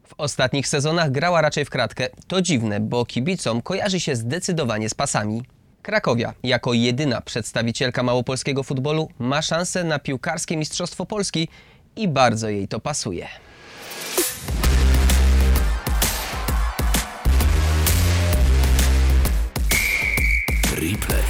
W ostatnich sezonach grała raczej w kratkę. To dziwne, bo kibicom kojarzy się zdecydowanie z pasami. Krakowia, jako jedyna przedstawicielka małopolskiego futbolu, ma szansę na piłkarskie Mistrzostwo Polski i bardzo jej to pasuje. Replay.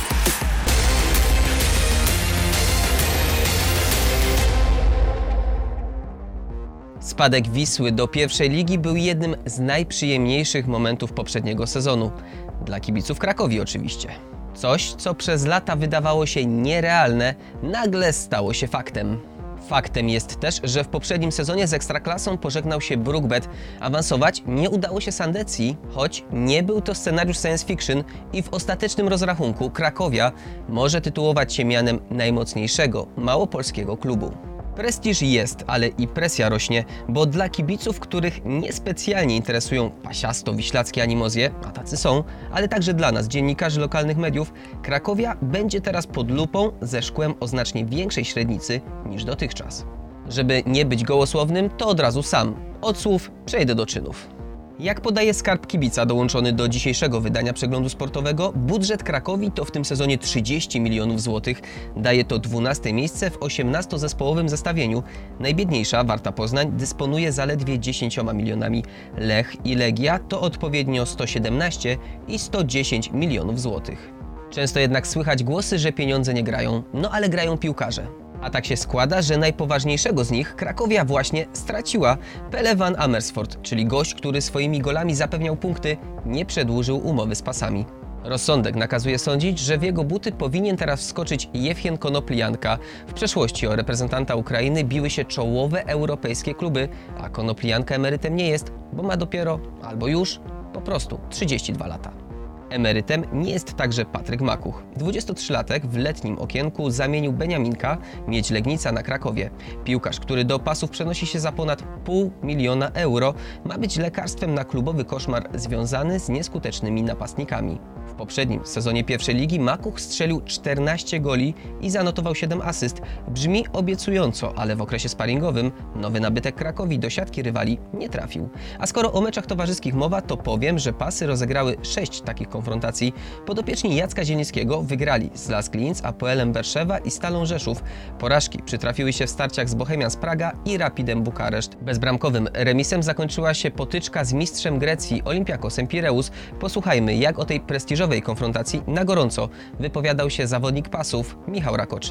Spadek Wisły do pierwszej ligi był jednym z najprzyjemniejszych momentów poprzedniego sezonu. Dla kibiców Krakowi oczywiście. Coś, co przez lata wydawało się nierealne, nagle stało się faktem. Faktem jest też, że w poprzednim sezonie z Ekstraklasą pożegnał się Brookbet. Awansować nie udało się Sandecji, choć nie był to scenariusz science fiction i w ostatecznym rozrachunku Krakowia może tytułować się mianem najmocniejszego małopolskiego klubu. Prestiż jest, ale i presja rośnie, bo dla kibiców, których niespecjalnie interesują pasiasto-wiślackie animozje, a tacy są, ale także dla nas, dziennikarzy lokalnych mediów, Krakowia będzie teraz pod lupą ze szkłem o znacznie większej średnicy niż dotychczas. Żeby nie być gołosłownym, to od razu sam. Od słów przejdę do czynów. Jak podaje Skarb Kibica dołączony do dzisiejszego wydania przeglądu sportowego, budżet Krakowi to w tym sezonie 30 milionów złotych. Daje to 12 miejsce w 18-zespołowym zestawieniu. Najbiedniejsza, Warta Poznań, dysponuje zaledwie 10 milionami. Lech i Legia to odpowiednio 117 i 110 milionów złotych. Często jednak słychać głosy, że pieniądze nie grają, no ale grają piłkarze. A tak się składa, że najpoważniejszego z nich Krakowia właśnie straciła. Pele van Amersfoort, czyli gość, który swoimi golami zapewniał punkty, nie przedłużył umowy z pasami. Rozsądek nakazuje sądzić, że w jego buty powinien teraz wskoczyć Jewchen Konoplianka. W przeszłości o reprezentanta Ukrainy biły się czołowe europejskie kluby, a Konoplianka emerytem nie jest, bo ma dopiero, albo już, po prostu 32 lata. Emerytem nie jest także Patryk Makuch. 23-latek w letnim okienku zamienił Beniaminka, Miedź Legnica na Krakowie. Piłkarz, który do pasów przenosi się za ponad $500 000, ma być lekarstwem na klubowy koszmar związany z nieskutecznymi napastnikami. W poprzednim sezonie pierwszej ligi Makuch strzelił 14 goli i zanotował 7 asyst. Brzmi obiecująco, ale w okresie sparingowym nowy nabytek Krakowi do siatki rywali nie trafił. A skoro o meczach towarzyskich mowa, to powiem, że pasy rozegrały 6 takich konfrontacji. Podopieczni Jacka Zielińskiego wygrali z Lask Linz, Apoelem Berszewa i Stalą Rzeszów. Porażki przytrafiły się w starciach z Bohemians Praga i Rapidem Bukareszt. Bezbramkowym remisem zakończyła się potyczka z mistrzem Grecji Olympiakosem Pireus. Posłuchajmy, jak o tej prestiżowej konfrontacji na gorąco wypowiadał się zawodnik pasów Michał Rakoczy.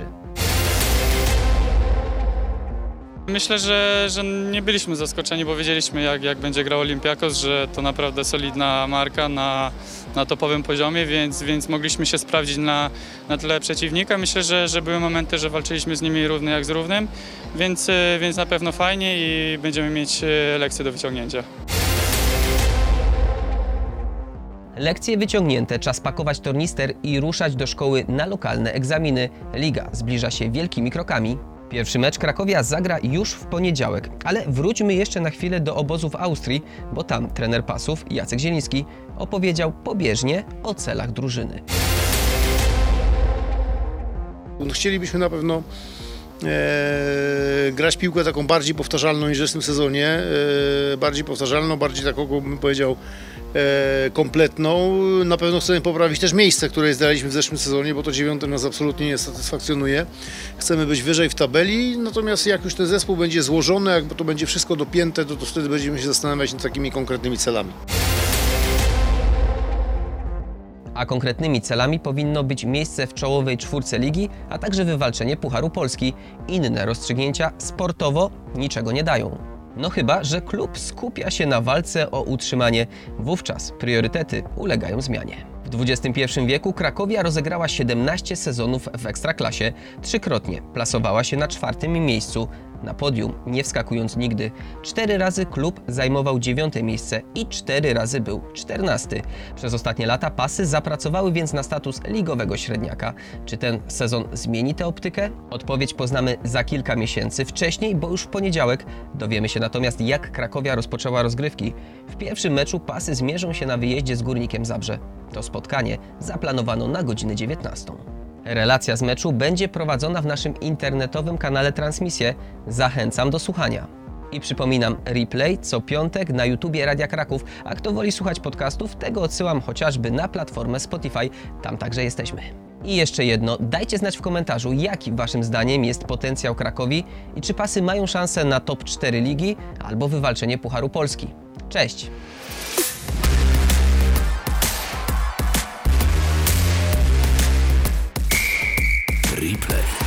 Myślę, że nie byliśmy zaskoczeni, bo wiedzieliśmy jak będzie grał Olympiakos, że to naprawdę solidna marka na topowym poziomie, więc mogliśmy się sprawdzić na tle przeciwnika. Myślę, że były momenty, że walczyliśmy z nimi równy jak z równym, więc na pewno fajnie i będziemy mieć lekcje do wyciągnięcia. Lekcje wyciągnięte, czas pakować tornister i ruszać do szkoły na lokalne egzaminy. Liga zbliża się wielkimi krokami. Pierwszy mecz Krakowia zagra już w poniedziałek, ale wróćmy jeszcze na chwilę do obozu w Austrii, bo tam trener pasów Jacek Zieliński opowiedział pobieżnie o celach drużyny. Chcielibyśmy na pewno grać piłkę taką bardziej powtarzalną niż w tym sezonie, bardziej powtarzalną, bardziej taką, bym powiedział, kompletną. Na pewno chcemy poprawić też miejsce, które zdaliśmy w zeszłym sezonie, bo to 9. nas absolutnie nie satysfakcjonuje. Chcemy być wyżej w tabeli, natomiast jak już ten zespół będzie złożony, jak to będzie wszystko dopięte, to wtedy będziemy się zastanawiać nad takimi konkretnymi celami. A konkretnymi celami powinno być miejsce w czołowej czwórce ligi, a także wywalczenie Pucharu Polski. Inne rozstrzygnięcia sportowo niczego nie dają. No chyba, że klub skupia się na walce o utrzymanie, wówczas priorytety ulegają zmianie. W XXI wieku Krakowia rozegrała 17 sezonów w Ekstraklasie, trzykrotnie plasowała się na 4. miejscu, na podium nie wskakując nigdy. 4 razy klub zajmował 9. miejsce i 4 razy był 14. Przez ostatnie lata pasy zapracowały więc na status ligowego średniaka. Czy ten sezon zmieni tę optykę? Odpowiedź poznamy za kilka miesięcy wcześniej, bo już w poniedziałek dowiemy się natomiast, jak Krakowia rozpoczęła rozgrywki. W pierwszym meczu pasy zmierzą się na wyjeździe z Górnikiem Zabrze. To spotkanie zaplanowano na godzinę 19. Relacja z meczu będzie prowadzona w naszym internetowym kanale Transmisje. Zachęcam do słuchania. I przypominam, replay co piątek na YouTubie Radia Kraków, a kto woli słuchać podcastów, tego odsyłam chociażby na platformę Spotify, tam także jesteśmy. I jeszcze jedno, dajcie znać w komentarzu, jaki waszym zdaniem jest potencjał Krakowi i czy Pasy mają szansę na top 4 ligi albo wywalczenie Pucharu Polski. Cześć! Replay.